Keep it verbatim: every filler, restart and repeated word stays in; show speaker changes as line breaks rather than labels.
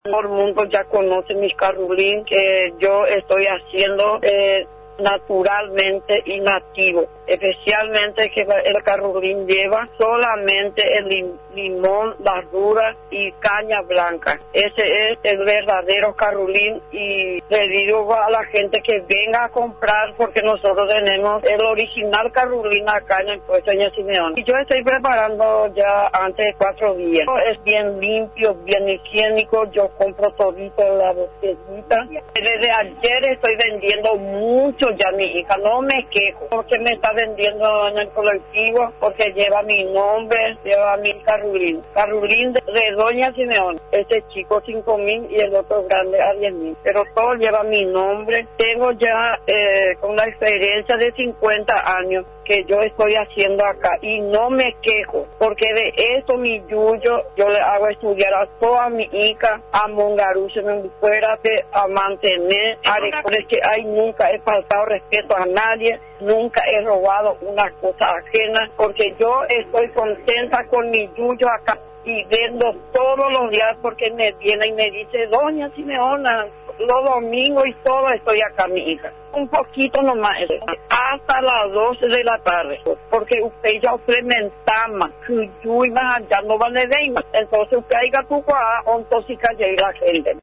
Todo el mundo ya conoce mis carrulín, que yo estoy haciendo eh, naturalmente y nativo, especialmente que el carrulín lleva solamente el lim limón, las duras y caña blanca. Ese es el verdadero carrulín y le digo a la gente que venga a comprar porque nosotros tenemos el original carrulín acá en el puesto de Simeón. Y yo estoy preparando ya antes de cuatro días. Es bien limpio, bien higiénico, yo compro todito la botellita. Desde ayer estoy vendiendo mucho ya mi hija, no me quejo, porque me está vendiendo en el colectivo, porque lleva mi nombre, lleva mi carrulín, carrulín de, de Doña Simeón, este chico cinco mil y el otro grande a diez mil, pero todo lleva mi nombre. Tengo ya eh, con la experiencia de cincuenta años que yo estoy haciendo acá y no me quejo, porque de eso mi yuyo yo le hago estudiar a toda mi hija, a Mongaruche, me fuera a mantener, a recorrer que hay nunca he faltado respeto a nadie, nunca he robado una cosa ajena, porque yo estoy contenta con mi yuyo acá y vendo todos los días porque me viene y me dice, Doña Simeona, los domingos y todo estoy acá, mi hija. Un poquito nomás, hasta las doce de la tarde, porque usted ya implementama que yo iba allá no vale de entonces usted haya tu cuá, entonces calle la gente.